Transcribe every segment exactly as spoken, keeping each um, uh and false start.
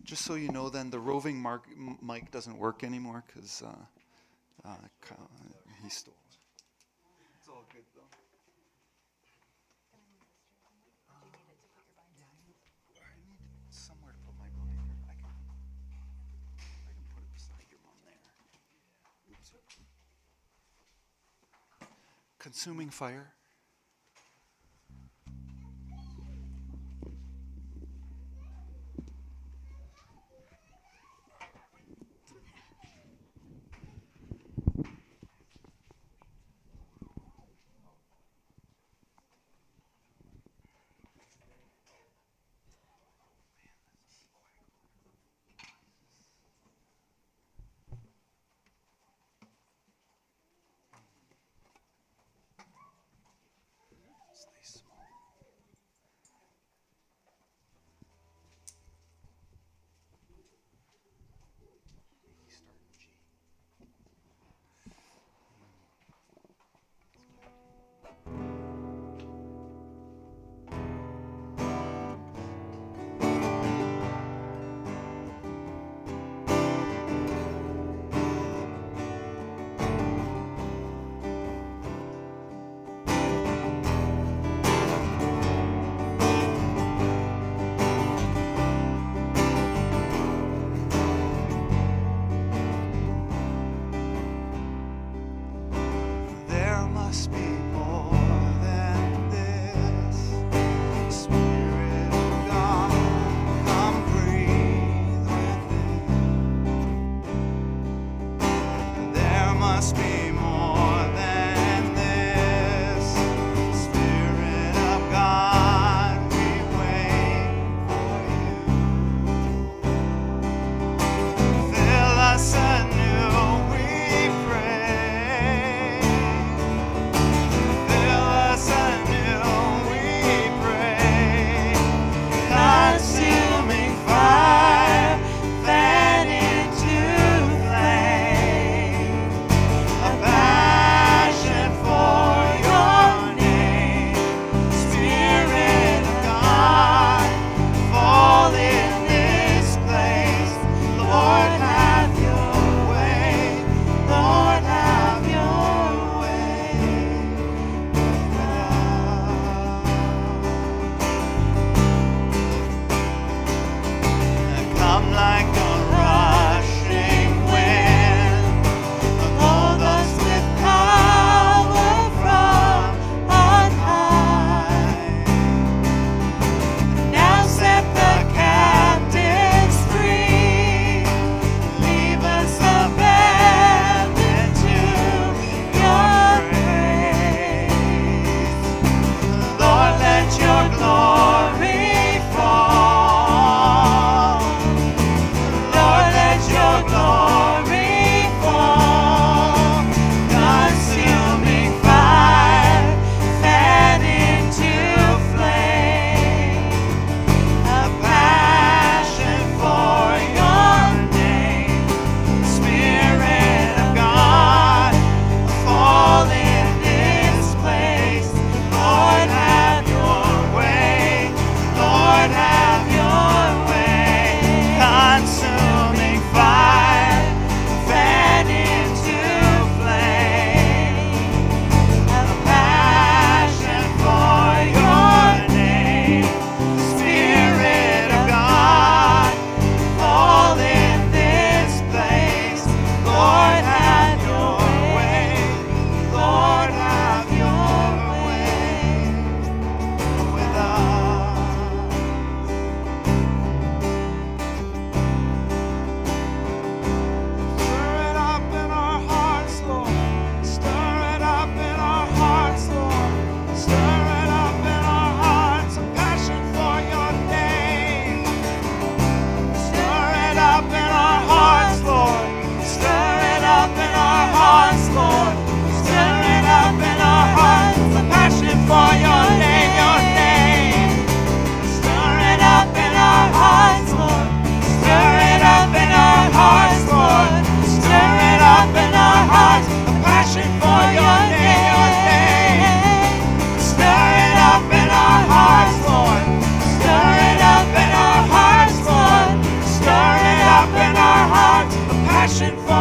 Just so you know, then the roving mark, m- mic doesn't work anymore because uh, uh, Kyle- he stole it. It's all good though. I need somewhere to put my binder. I can, I can put it beside your mom there. Oops. Consuming fire.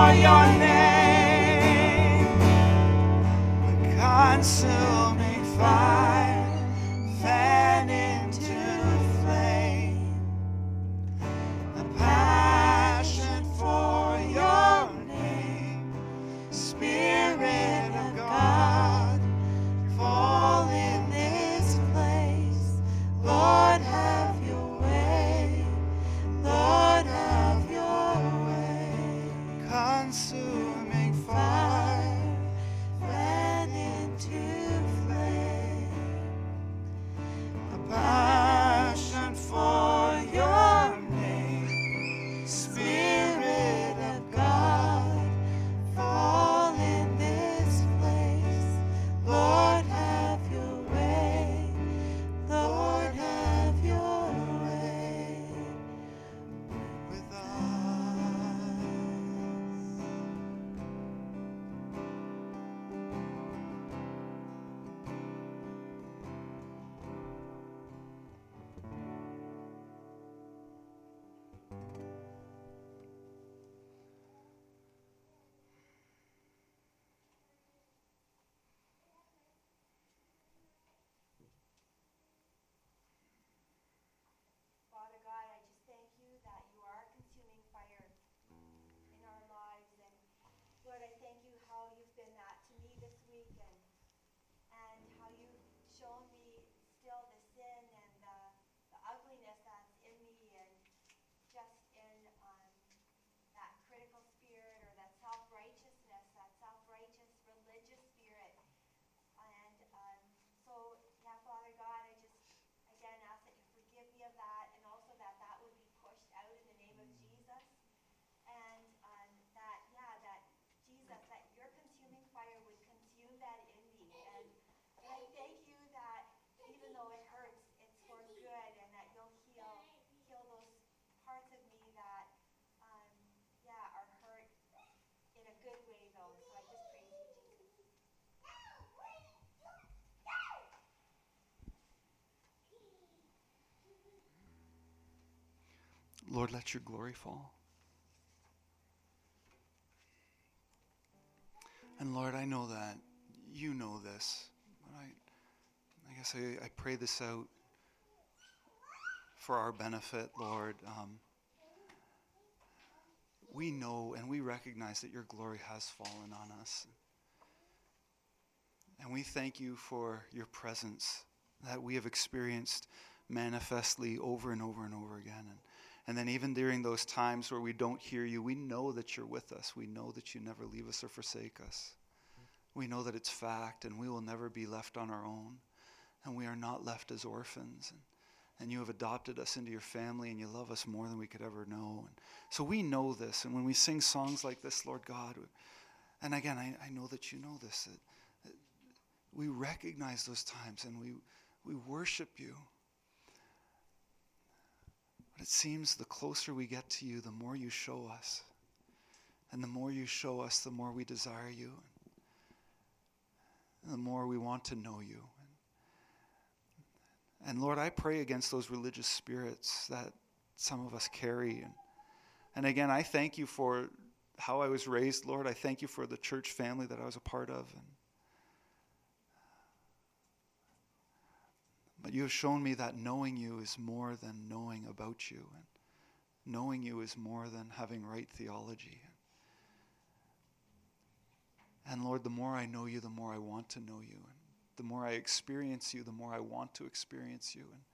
your name. Consuming fire, fan into flame. A passion for your name. Spirit of God, fall in this place. Lord, have your way. Lord, have your way. Consuming fire, fan into flame. A passion for your name. Spirit of God, fall in this place. Lord, have your way. Lord, have your way with us. Father God, I just thank you that you are consuming fire in our lives. And Lord, I thank you how you've been that to me this week, and and how you've shown me still the sin and the, the ugliness that's in me, and just in um, that critical spirit or that self-righteousness, that self-righteous religious spirit. And um, so, yeah, Father God, I just again ask that you forgive me of that, and also that that would be pushed out in the name of Jesus. And um, that, yeah, that Jesus, that your consuming fire would consume that in me. And, and I thank you that even though it hurts, it's for good, and that you'll heal, heal those parts of me that, um, yeah, are hurt in a good way, though. So I just praise you, Jesus. Lord, let your glory fall. And Lord, I know that you know this. But I, I guess I, I pray this out for our benefit, Lord. Um, we know and we recognize that your glory has fallen on us. And we thank you for your presence that we have experienced manifestly over and over and over again. And, and then even during those times where we don't hear you, we know that you're with us. We know that you never leave us or forsake us. We know that it's fact, and we will never be left on our own. And we are not left as orphans. And, and you have adopted us into your family, and you love us more than we could ever know. And so we know this. And when we sing songs like this, Lord God, and again, I, I know that you know this, that, that we recognize those times, and we, we worship you. But it seems the closer we get to you, the more you show us. And the more you show us, the more we desire you. And the more we want to know you. And Lord, I pray against those religious spirits that some of us carry. And, and again, I thank you for how I was raised, Lord. I thank you for the church family that I was a part of. And, but you have shown me that knowing you is more than knowing about you. And knowing you is more than having right theology. And Lord, the more I know you, the more I want to know you. And the more I experience you, the more I want to experience you. And,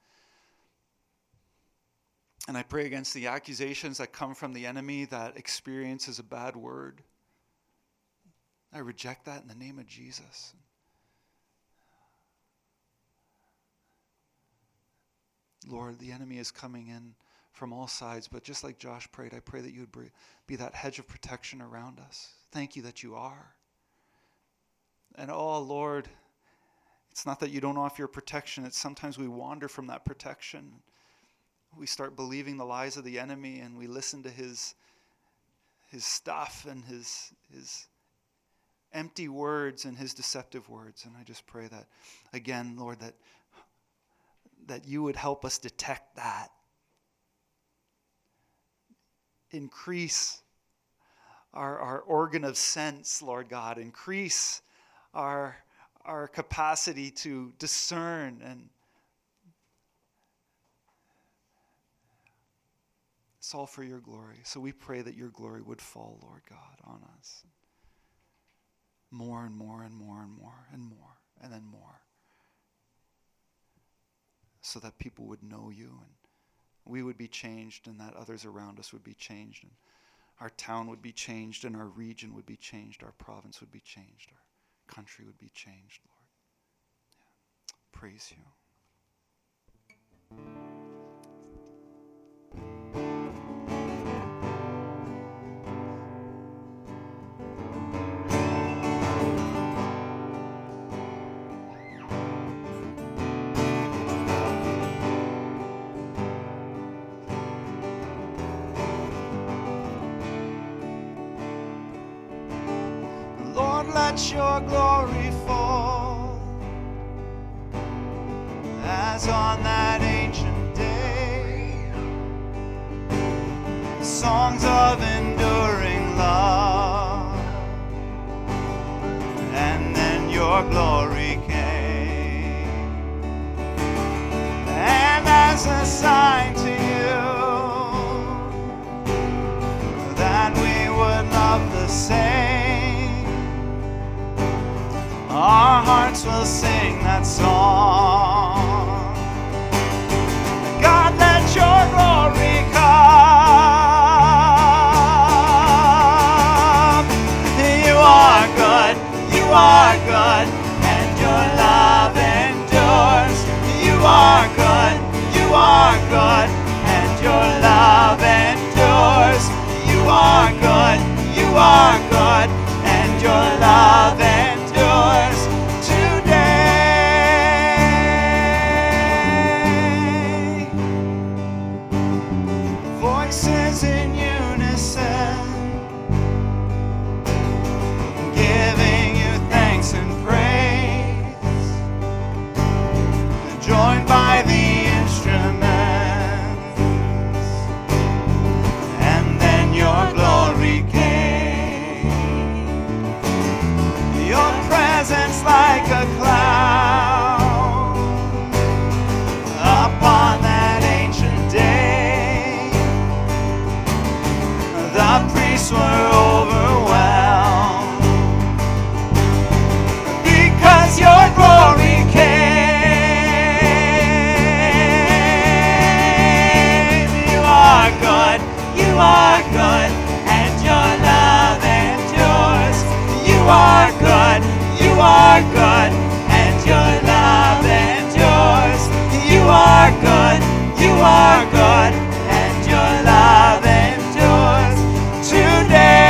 and I pray against the accusations that come from the enemy that experience is a bad word. I reject that in the name of Jesus. Lord, the enemy is coming in from all sides, but just like Josh prayed, I pray that you would be that hedge of protection around us. Thank you that you are. And oh, Lord, it's not that you don't offer your protection. It's sometimes we wander from that protection. We start believing the lies of the enemy, and we listen to his his stuff and his his empty words and his deceptive words. And I just pray that, again, Lord, that that you would help us detect that. Increase our, our organ of sense, Lord God. Increase our, our capacity to discern, and it's all for your glory. So we pray that your glory would fall, Lord God, on us. More and more and more and more and more and then more. So that people would know you and we would be changed, and that others around us would be changed, and our town would be changed, and our region would be changed, our province would be changed, our country would be changed, Lord. Yeah. Praise you. Lord, let your glory fall as on that ancient day. Songs of enduring love, and then your glory came. And as a sign to you that we would love the same, our hearts will sing that song. God, let your glory come. You are good, you are good, and your love endures. You are good, you are good, and your love endures. You are good, you are good, and your love endures. Voices in unison, giving you thanks and praise, joined by the instruments, and then your glory came. Your presence like a cloud upon that ancient day. The priests were overwhelmed because your glory came. You are good, you are good, and your love endures. You are good, you are good, and your love endures. You are good, you are good, and your love endures today.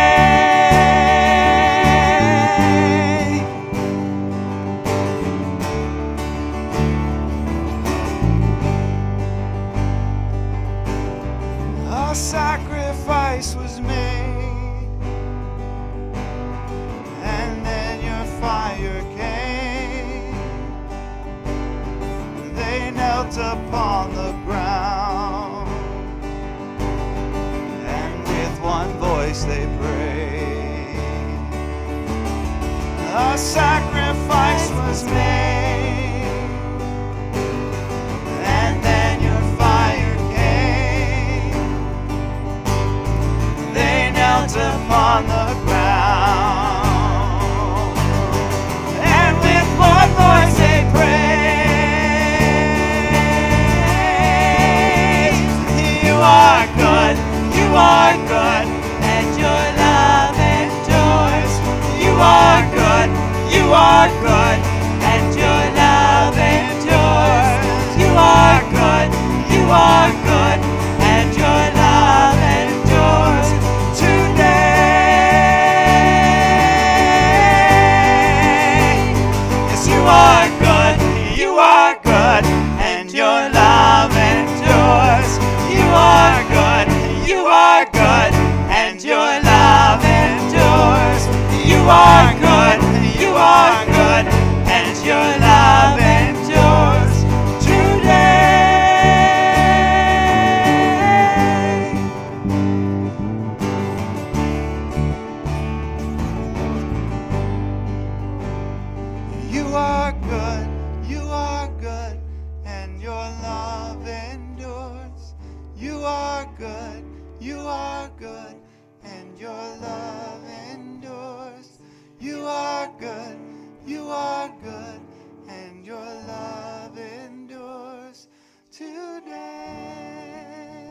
A sacrifice was made, and then your fire came. They knelt upon the ground, and with one voice they prayed. A sacrifice was made, and then your fire came. They are good, you are good, and your love endures. You are good, you are good, and your love endures today.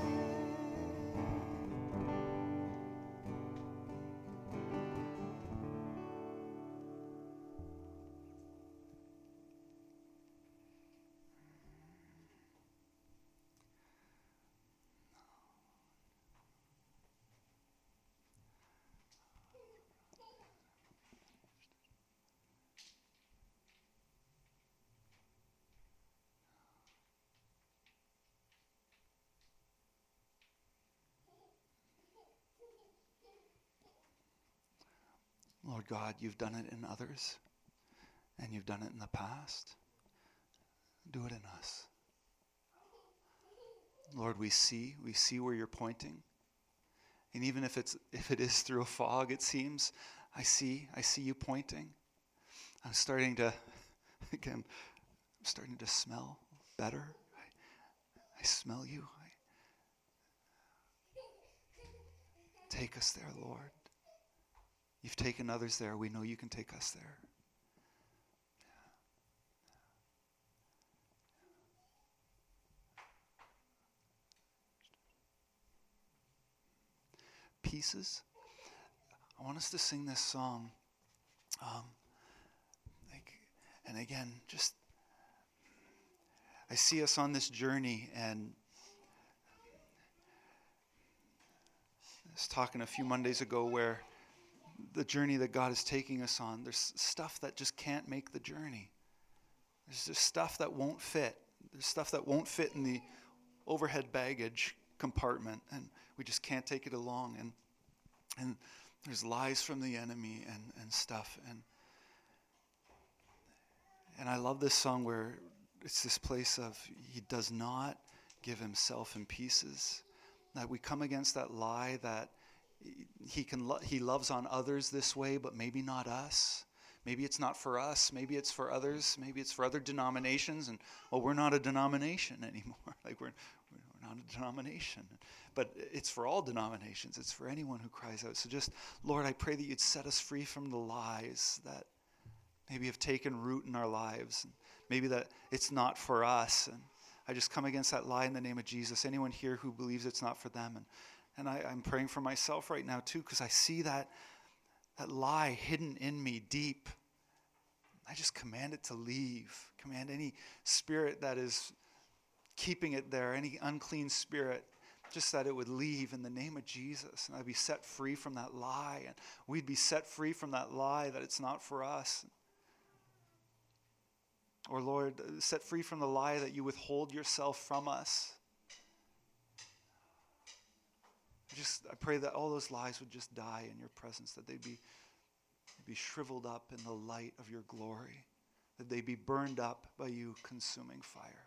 Lord God, you've done it in others, and you've done it in the past. Do it in us. Lord, we see, we see where you're pointing. And even if it's if it is through a fog, it seems, I see, I see you pointing. I'm starting to, again, I'm starting to smell better. I, I smell you. I, take us there, Lord. You've taken others there. We know you can take us there. Pieces. I want us to sing this song. Um, like, and again, just I see us on this journey, and I was talking a few Mondays ago where the journey that God is taking us on, there's stuff that just can't make the journey. There's just stuff that won't fit. There's stuff that won't fit in the overhead baggage compartment, and we just can't take it along. And and there's lies from the enemy and, and stuff. And and I love this song where it's this place of he does not give himself in pieces. That we come against that lie that he can lo- he loves on others this way, but maybe not us. Maybe it's not for us. Maybe it's for others. Maybe it's for other denominations. And well, we're not a denomination anymore. Like we're we're not a denomination. But it's for all denominations. It's for anyone who cries out. So just, Lord, I pray that you'd set us free from the lies that maybe have taken root in our lives. And maybe that it's not for us. And I just come against that lie in the name of Jesus. Anyone here who believes it's not for them. And and I, I'm praying for myself right now too, because I see that that lie hidden in me deep. I just command it to leave. Command any spirit that is keeping it there, any unclean spirit, just that it would leave in the name of Jesus. And I'd be set free from that lie. And we'd be set free from that lie that it's not for us. Or Lord, set free from the lie that you withhold yourself from us. I just I pray that all those lies would just die in your presence, that they'd be, they'd be shriveled up in the light of your glory, that they'd be burned up by you consuming fire.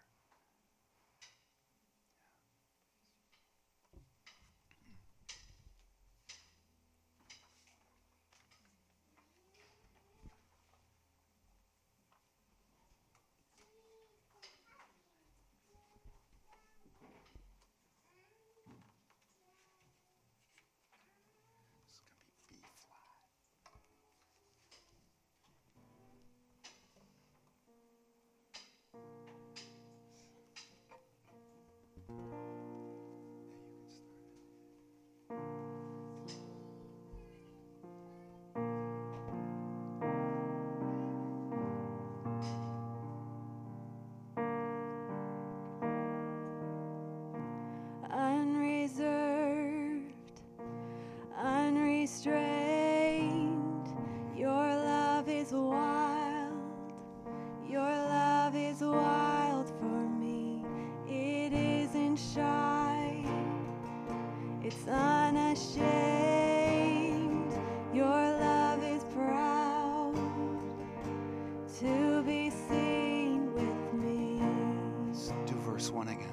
Unreserved, unrestrained, your love is wild, your love is wild for me. It isn't shy, it's unashamed, your love is proud to be seen with me. Let's do verse one again.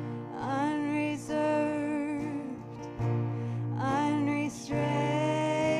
Unreserved, unrestrained.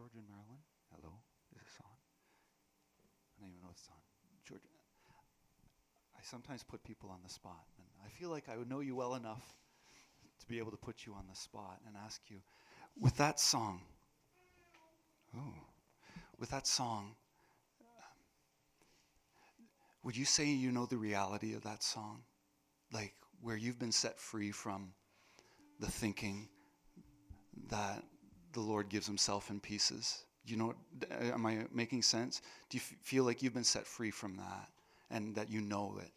Georgia and Marilyn? Hello? Is this on? I don't even know if it's on. Georgia, I sometimes put people on the spot, and I feel like I would know you well enough to be able to put you on the spot and ask you, with that song, ooh, with that song, would you say you know the reality of that song? Like where you've been set free from the thinking that the Lord gives himself in pieces? You know, am I making sense? Do you f- feel like you've been set free from that and that you know it?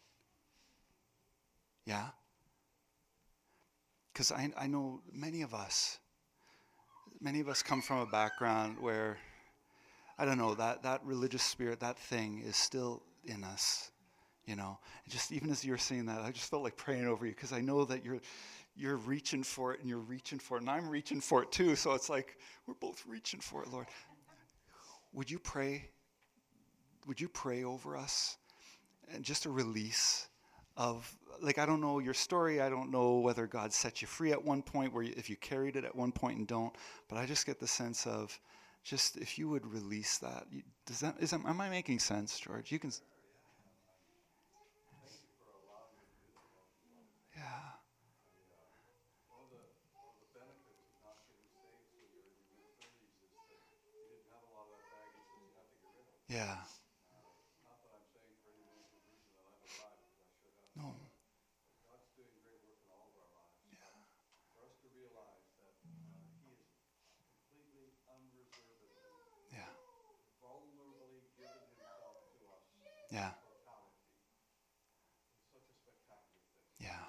Yeah? Because I, I know many of us, many of us come from a background where, I don't know, that, that religious spirit, that thing is still in us, you know. And just even as you were saying that, I just felt like praying over you because I know that you're you're reaching for it and you're reaching for it and I'm reaching for it too. So it's like we're both reaching for it, Lord. Would you pray? Would you pray over us and just a release of, like, I don't know your story. I don't know whether God set you free at one point, where you, if you carried it at one point and don't. But I just get the sense of, just if you would release that. You, does that is that, am I making sense, George? You can. Yeah. Yeah. No. Yeah. Yeah. Yeah.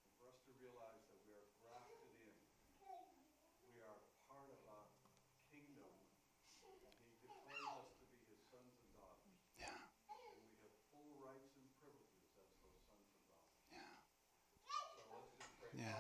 Yeah. Yeah.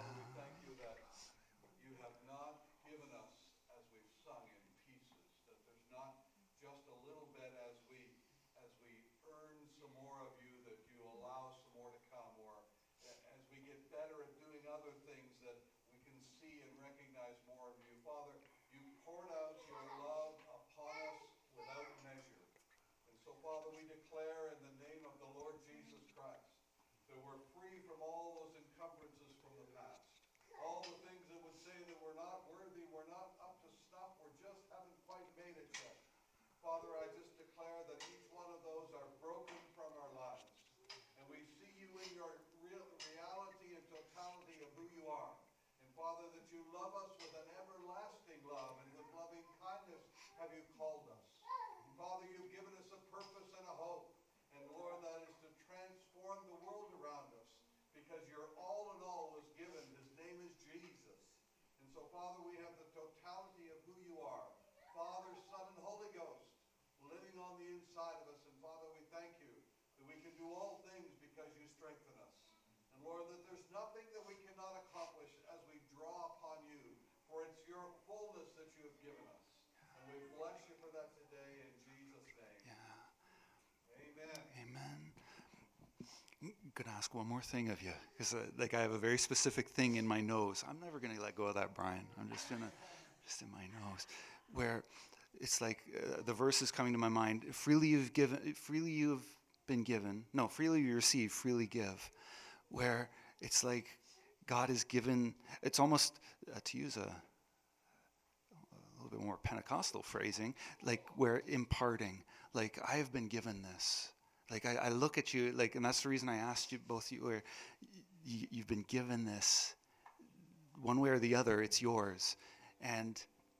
Amen. I'm gonna ask one more thing of you, because uh, like I have a very specific thing in my nose. I'm never gonna let go of that, Brian. I'm just gonna, just in my nose, where it's like uh, the verse is coming to my mind. Freely you've given, freely you've been given. No, freely you receive, freely give. Where it's like God has given. It's almost uh, to use a, a little bit more Pentecostal phrasing, like we're imparting. Like I have been given this. Like I, I look at you, like, and that's the reason I asked you both. You, where y- you've been given this, one way or the other, it's yours, and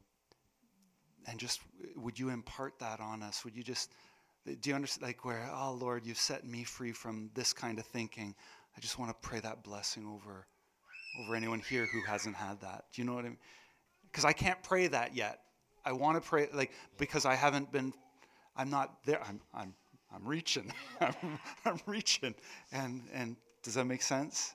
and just would you impart that on us? Would you just, do you understand? Like where, oh Lord, you've set me free from this kind of thinking. I just want to pray that blessing over over anyone here who hasn't had that. Do you know what I mean? Because I can't pray that yet. I want to pray, like, because I haven't been. I'm not there. I'm I'm I'm reaching. I'm, I'm reaching. And and does that make sense?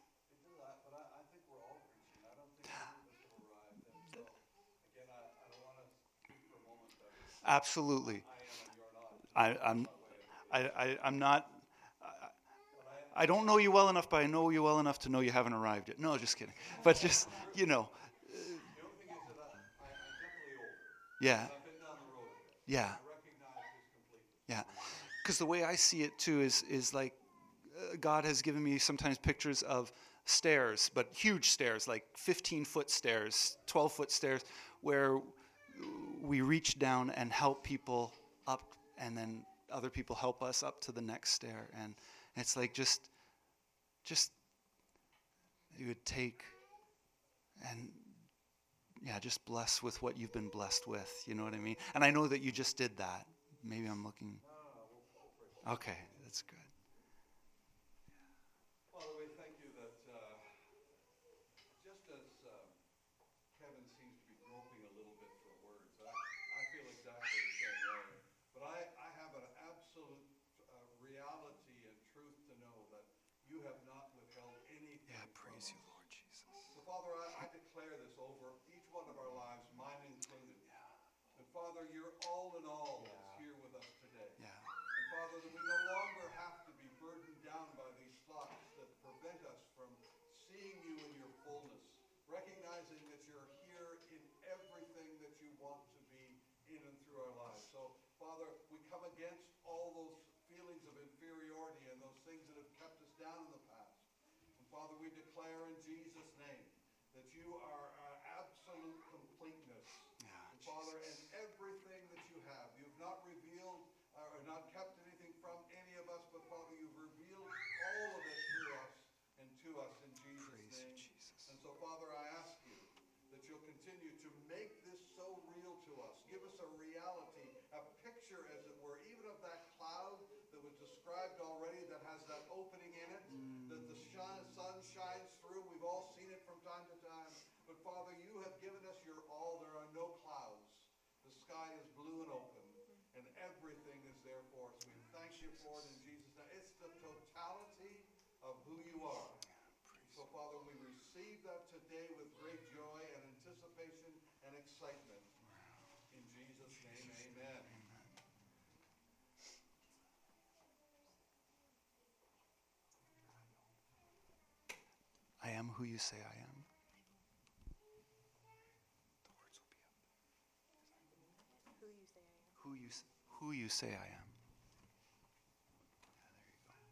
Absolutely. I, I'm I, I I'm not. I don't know you well enough, but I know you well enough to know you haven't arrived yet. No, just kidding. But just, you know, yeah. Yeah. I recognize his completeness. Yeah. Because the way I see it too is is like uh, God has given me sometimes pictures of stairs, but huge stairs, like fifteen foot stairs, twelve foot stairs, where we reach down and help people up, and then other people help us up to the next stair. And it's like just, just you would take and yeah, just bless with what you've been blessed with. You know what I mean? And I know that you just did that. Maybe I'm looking. No, no, no, we'll, we'll pray. Okay, that's good. Father, we thank you that uh, just as um, Kevin seems to be groping a little bit for words, I, I feel exactly the same way. But I, I have an absolute uh, reality and truth to know that you have not withheld anything. Yeah, from praise us. you, Lord Jesus. So, Father, I, I declare this over each one of our lives, mine included. And Father, you're all in all that's here with us today. Yeah. And Father, that we no longer have to be burdened down by these thoughts that prevent us from seeing you in your fullness, recognizing that you're here in everything that you want to be in and through our lives. So, Father, we come against all those feelings of inferiority and those things that have kept us down in the past. And Father, we declare in Jesus' name that you are our absolute completeness. Yeah, And Father, and Jesus. everything that you have, you've not revealed uh, or not kept anything from any of us, but Father, you've revealed all of it through us and to us in Jesus' Praise you, name. Jesus. And so, Father, I ask you that you'll continue to make this so real to us. Give us a reality, a picture, as it were, even of that cloud that was described already that has that opening in it, that the shine, sun shines through. We've all seen it from time to time. But Father, you have given us your all. There are no clouds. The sky is blue and open, and everything is there for us. We thank you for it in Jesus' name. It's the totality of who you are. So, Father, we receive that today with great joy and anticipation and excitement. In Jesus' name, amen. I am who you say I am. The words will be up. Who you say I am. Who you, s- who you say I am. Yeah, there you go.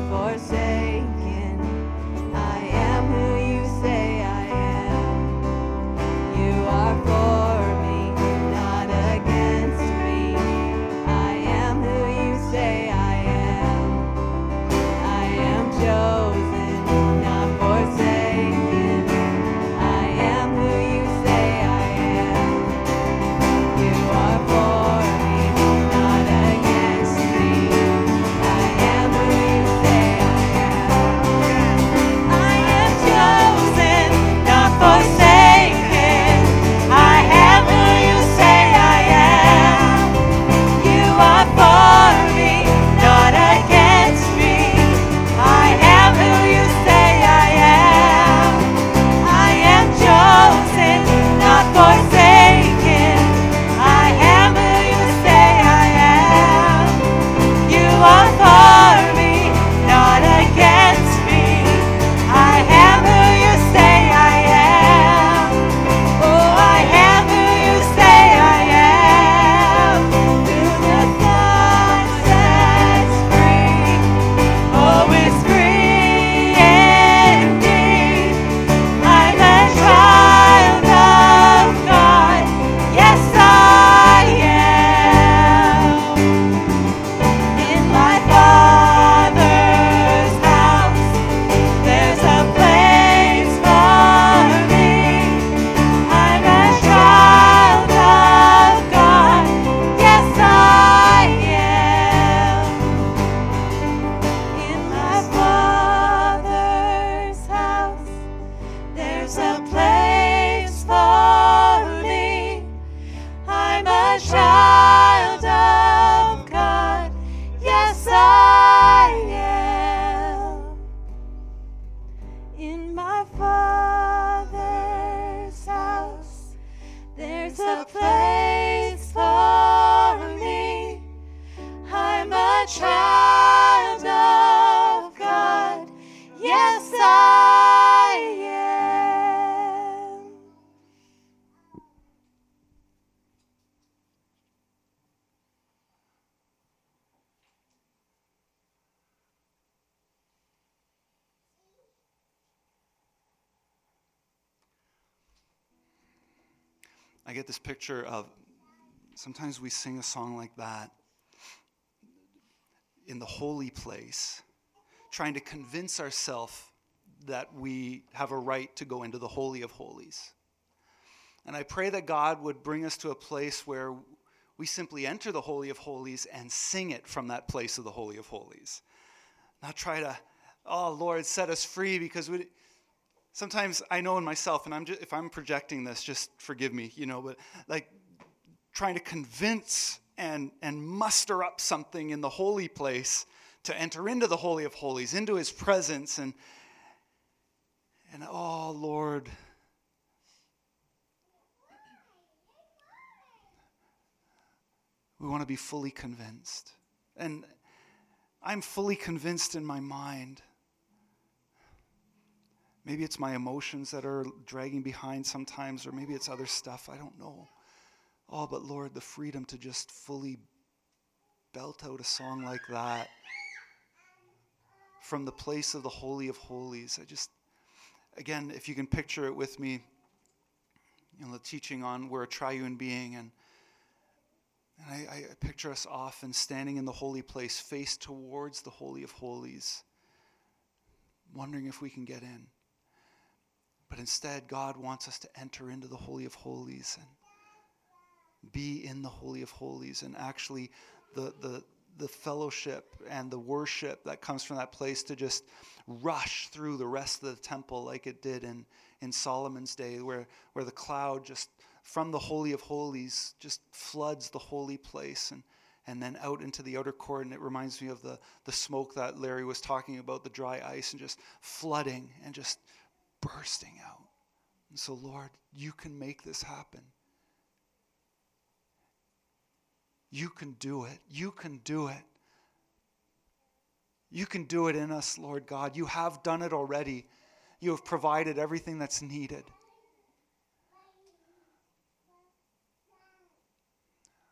forsaken. I am who you say I am. You are for me, not against me. I am who you say I am. I am chosen, not forsaken. I am who you say I am. You are for me, not against me. I am who you say I am. I am chosen, not forsaken. I am who you say I am. You are for me, not against me. I am who you say I am. I am chosen, not forsaken. I am who you say I am. You are for me, not against me. I am who you say I am. Oh, I am who you say I am. Who the Son sets free, oh, is free indeed. I'm a child of God. Yes, I am. In my Father's house, there's a place for me. I'm a child of God. Yes, I am. In my Father's house, there's a place for me. I'm a child of God. Yes, I am. In my Father's house, there's a place for me. I'm a child of God. Yes, I am. I get this picture of sometimes we sing a song like that in the holy place, trying to convince ourselves that we have a right to go into the Holy of Holies. And I pray that God would bring us to a place where we simply enter the Holy of Holies and sing it from that place of the Holy of Holies. Not try to, oh, Lord, set us free, because we... Sometimes I know in myself, and I'm just, if I'm projecting this, just forgive me, you know, but like trying to convince and, and muster up something in the holy place to enter into the Holy of Holies, into his presence, and, and oh, Lord, we want to be fully convinced. And I'm fully convinced in my mind. Maybe it's my emotions that are dragging behind sometimes, or maybe it's other stuff. I don't know. Oh, but Lord, the freedom to just fully belt out a song like that from the place of the Holy of Holies. I just, again, if you can picture it with me, you know, the teaching on we're a triune being, and, and I, I picture us often standing in the holy place, face towards the Holy of Holies, wondering if we can get in. But instead, God wants us to enter into the Holy of Holies and be in the Holy of Holies, and actually the the the fellowship and the worship that comes from that place to just rush through the rest of the temple like it did in, in Solomon's day, where, where the cloud just from the Holy of Holies just floods the holy place and, and then out into the outer court. And it reminds me of the, the smoke that Larry was talking about, the dry ice, and just flooding and just bursting out. And so, Lord, you can make this happen. You can do it. You can do it. You can do it in us, Lord God. You have done it already. You have provided everything that's needed.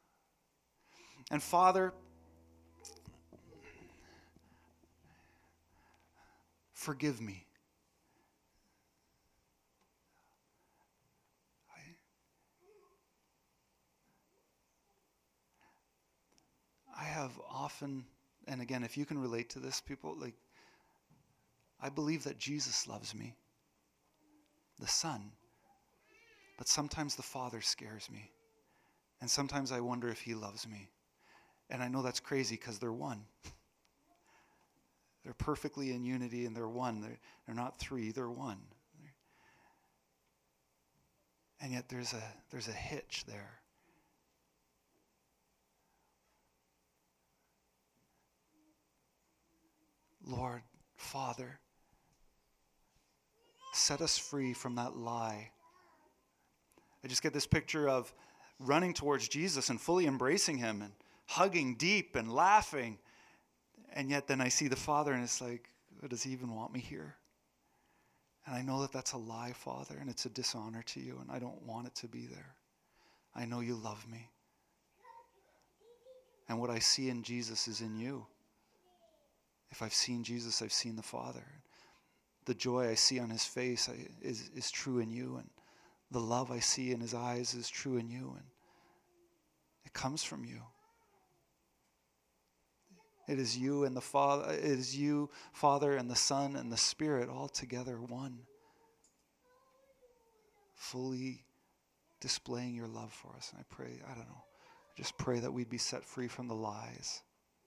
And Father, forgive me. I, I have often, and again, if you can relate to this, people, like, I believe that Jesus loves me, the Son, but sometimes the Father scares me, and sometimes I wonder if he loves me. And I know that's crazy because they're one. They're perfectly in unity and they're one. They're, they're not three, they're one. And yet there's a there's a hitch there. Lord, Father, set us free from that lie. I just get this picture of running towards Jesus and fully embracing him and hugging deep and laughing. And yet then I see the Father and it's like, oh, does he even want me here? And I know that that's a lie, Father, and it's a dishonor to you, and I don't want it to be there. I know you love me. And what I see in Jesus is in you. If I've seen Jesus, I've seen the Father. The joy I see on his face is, is true in you, and the love I see in his eyes is true in you, and it comes from you. It is you and the Father, it is you, Father, and the Son, and the Spirit, all together one. Fully displaying your love for us. And I pray, I don't know, I just pray that we'd be set free from the lies.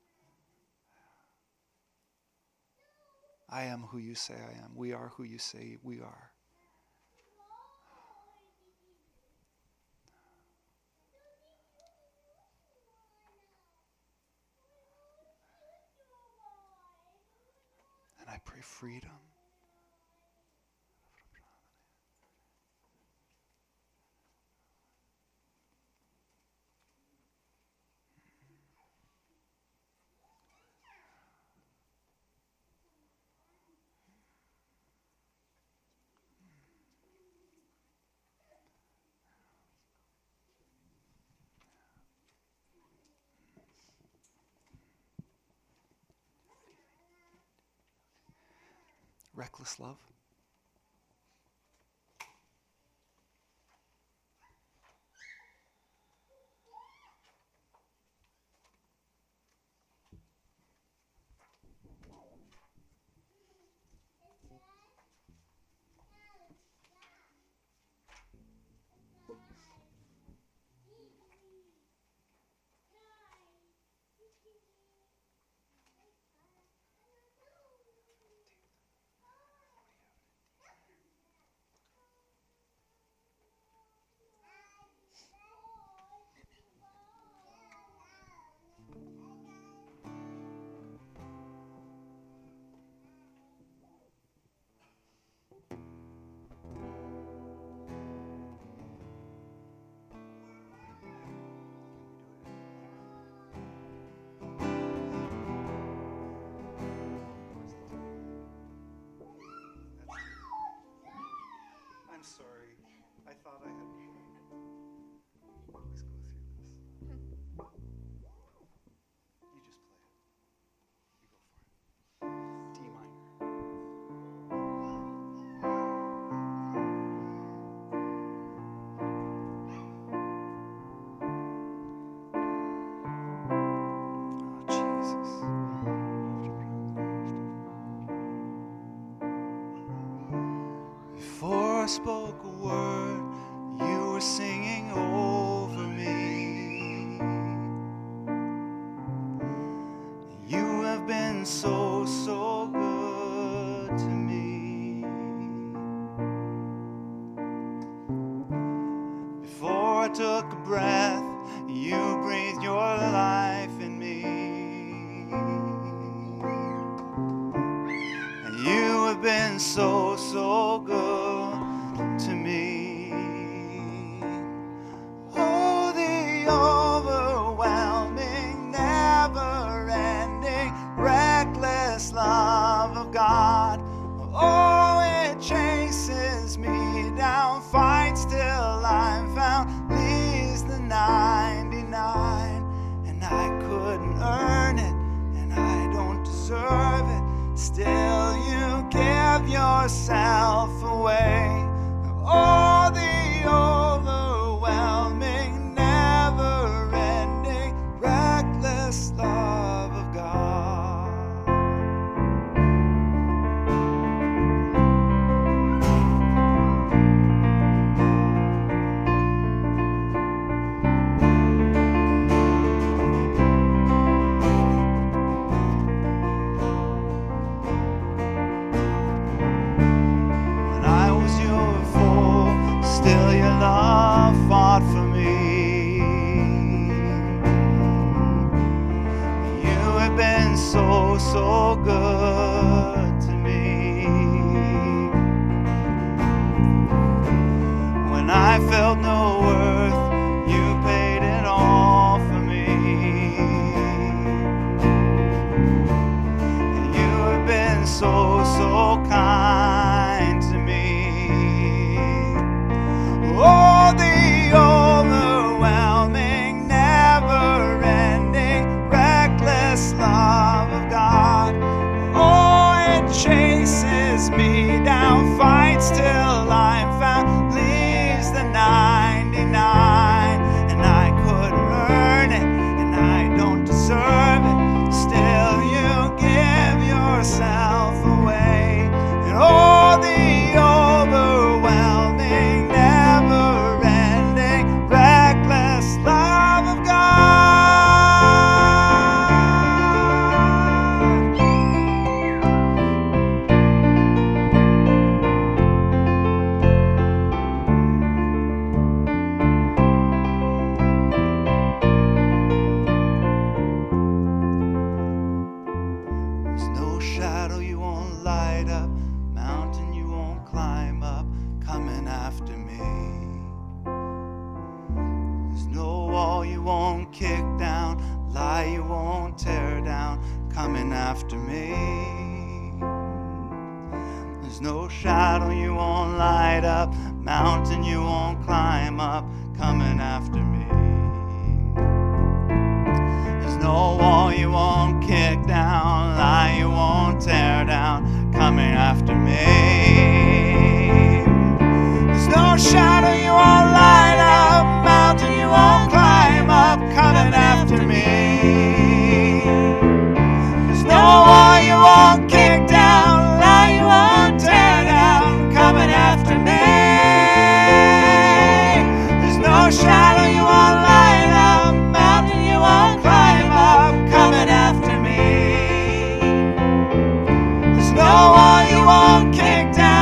I am who you say I am. We are who you say we are. I pray freedom. Reckless love. I'm sorry. I thought I had. Always go through this. You just play it. You go for it. D minor. Oh, Jesus. Before I spoke a word, you were singing over me. You have been so, so good to me. Before I took a breath, you breathed your life in me. And you have been so, so good to me. Oh, the overwhelming, never-ending, reckless love of God. Oh, it chases me down, fights till I'm found, leaves the ninety-nine. And I couldn't earn it, and I don't deserve it. Still, you give give yourself away. Oh, the overwhelming, never-ending, reckless love of God. When I was your foe, still your love fought for me. You have been so, so good to me. When I felt no worth, you paid it all for me. And you have been so, so kind to me. Oh, the overwhelming, never-ending, reckless love of God. Oh, it chases me down, fights till I'm found, leaves the ninety-nine. And I couldn't earn it, and I don't deserve it. Still, you give yourself away. And oh, the overwhelming, never-ending, reckless love of God. There's no shadow you won't light up, mountain you won't climb up, coming after me. There's no wall you won't kick down, lie you won't tear down, coming after me. There's no shadow you won't light up, mountain you won't climb up, coming after me. There's no wall you won't kick down, lie you won't tear down, coming after me. There's no shadow you won't light up, mountain you won't climb up, coming after me. There's no wall you won't kick down, lie you won't tear down, coming after me. There's no shadow you won't light up, mountain you won't climb up, coming after me. There's no wall you won't kick down,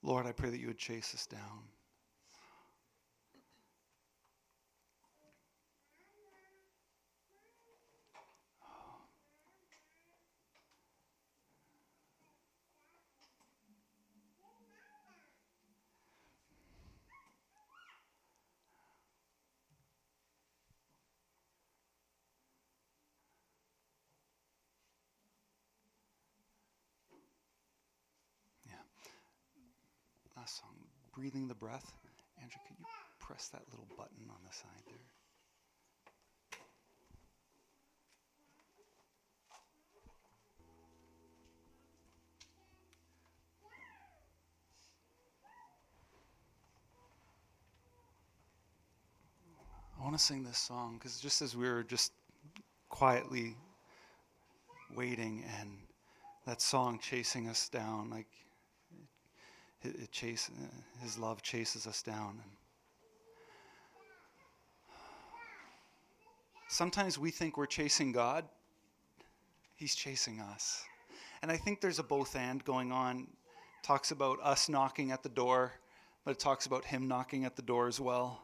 Lord, I pray that you would chase us down. Last song, Breathing the Breath. Andrew, could you press that little button on the side there? I want to sing this song because just as we were just quietly waiting and that song chasing us down, like it, it chase, his love chases us down. And sometimes we think we're chasing God. He's chasing us. And I think there's a both and going on. It talks about us knocking at the door, but it talks about him knocking at the door as well.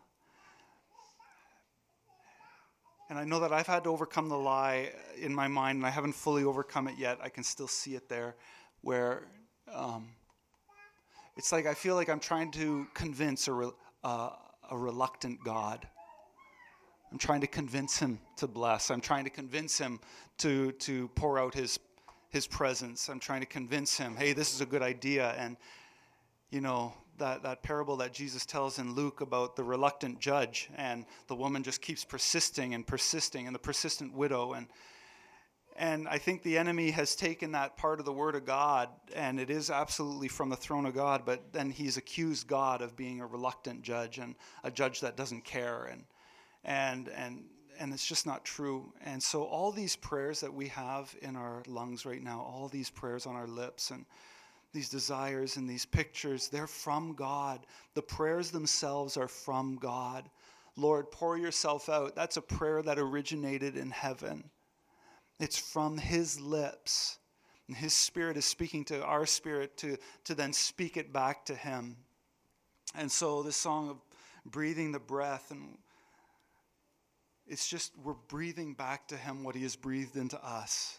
And I know that I've had to overcome the lie in my mind, and I haven't fully overcome it yet. I can still see it there, where um, it's like I feel like I'm trying to convince a, re- uh, a reluctant God. I'm trying to convince him to bless. I'm trying to convince him to to pour out his his presence. I'm trying to convince him, hey, this is a good idea. And, you know, that, that parable that Jesus tells in Luke about the reluctant judge, and the woman just keeps persisting and persisting, and the persistent widow. And and I think the enemy has taken that part of the word of God, and it is absolutely from the throne of God, but then he's accused God of being a reluctant judge and a judge that doesn't care. And and and and it's just not true. And so all these prayers that we have in our lungs right now, all these prayers on our lips, and these desires and these pictures, they're from God. The prayers themselves are from God. Lord, pour yourself out. That's a prayer that originated in heaven. It's from his lips. And his spirit is speaking to our spirit to, to then speak it back to him. And so this song of breathing the breath, and it's just we're breathing back to him what he has breathed into us.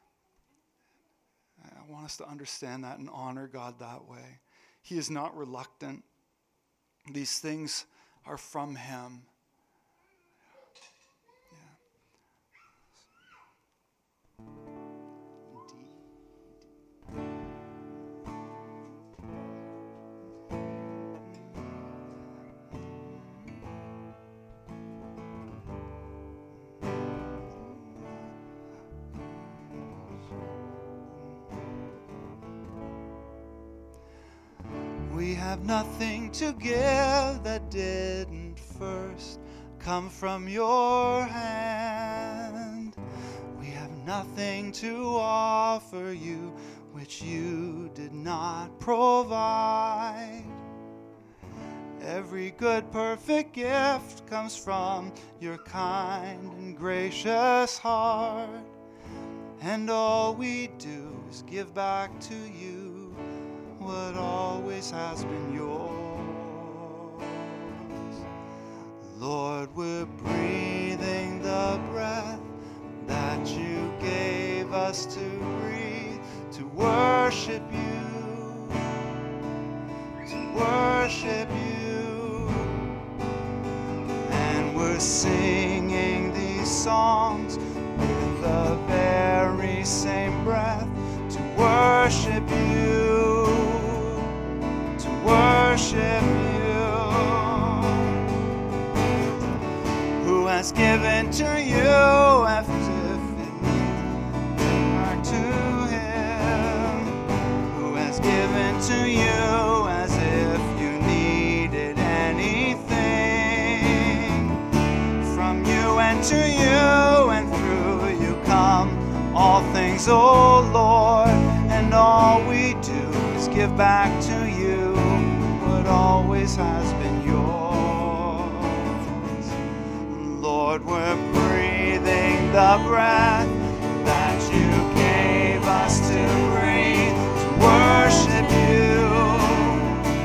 I want us to understand that and honor God that way. He is not reluctant. These things are from him. Yeah. We have nothing to give that didn't first come from your hand. We have nothing to offer you which you did not provide. Every good, perfect gift comes from your kind and gracious heart. And all we do is give back to you what always has been yours. Lord, we're breathing the breath that you gave us to breathe, to worship you, to worship you. And we're singing these songs with the very same breath, to worship you, worship you. Who has given to you after back to him? Who has given to you as if you needed anything? From you and to you and through you come all things, O Lord, and all we do is give back to you what always has been yours. Lord, we're breathing the breath that you gave us to breathe, to worship you,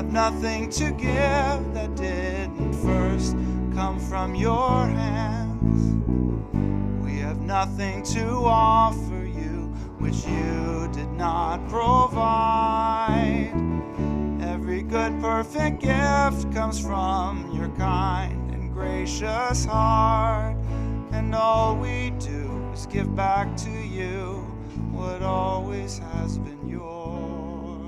have nothing to give that didn't first come from your hands. We have nothing to offer you which you did not provide. Every good, perfect gift comes from your kind and gracious heart. And all we do is give back to you what always has been yours.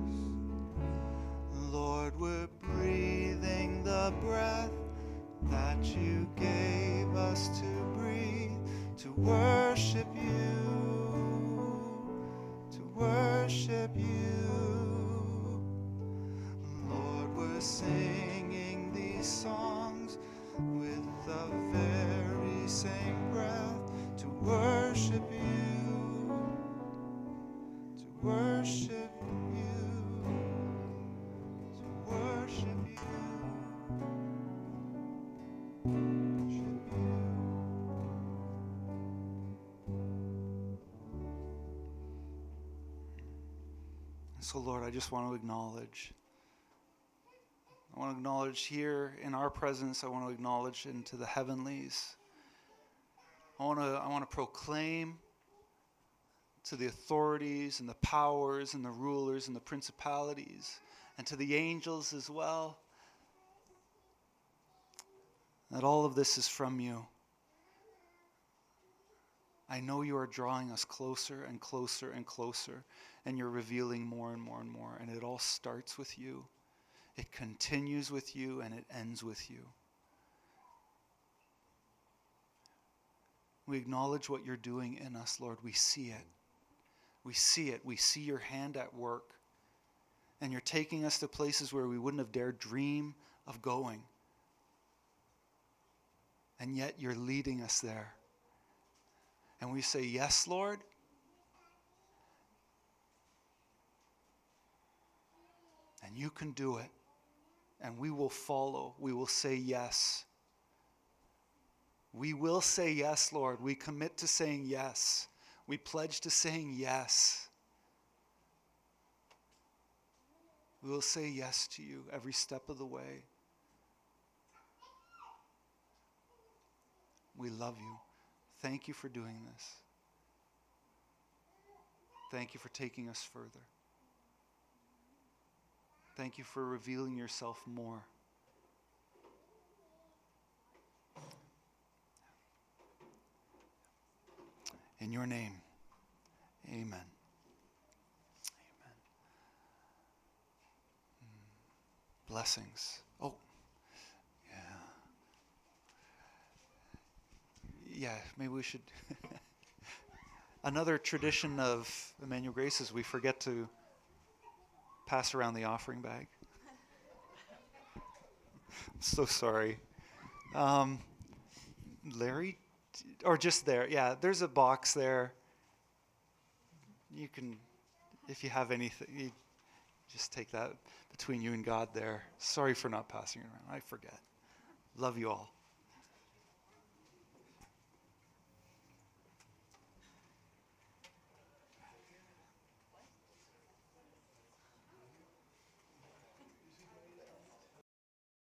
Lord, we're breathing the breath that you gave us to breathe, to worship you, to worship you. Lord, we're singing these songs with the very same breath, to worship you, to worship you, to worship you, worship you. So Lord, I just want to acknowledge I want to acknowledge here in our presence. I want to acknowledge into the heavenlies. I want to I want to proclaim to the authorities and the powers and the rulers and the principalities and to the angels as well that all of this is from you. I know you are drawing us closer and closer and closer, and you're revealing more and more and more, and it all starts with you. It continues with you and it ends with you. We acknowledge what you're doing in us, Lord. We see it. We see it. We see your hand at work. And you're taking us to places where we wouldn't have dared dream of going. And yet you're leading us there. And we say, yes, Lord. And you can do it. And we will follow. We will say yes. We will say yes, Lord. We commit to saying yes. We pledge to saying yes. We will say yes to you every step of the way. We love you. Thank you for doing this. Thank you for taking us further. Thank you for revealing yourself more. In your name, amen. Amen. Blessings. Oh, yeah. Yeah, maybe we should. Another tradition of Emmanuel Grace is we forget to pass around the offering bag. I'm so sorry. Um, Larry, or just there. Yeah, there's a box there. You can, if you have anything, you just take that between you and God there. Sorry for not passing it around. I forget. Love you all.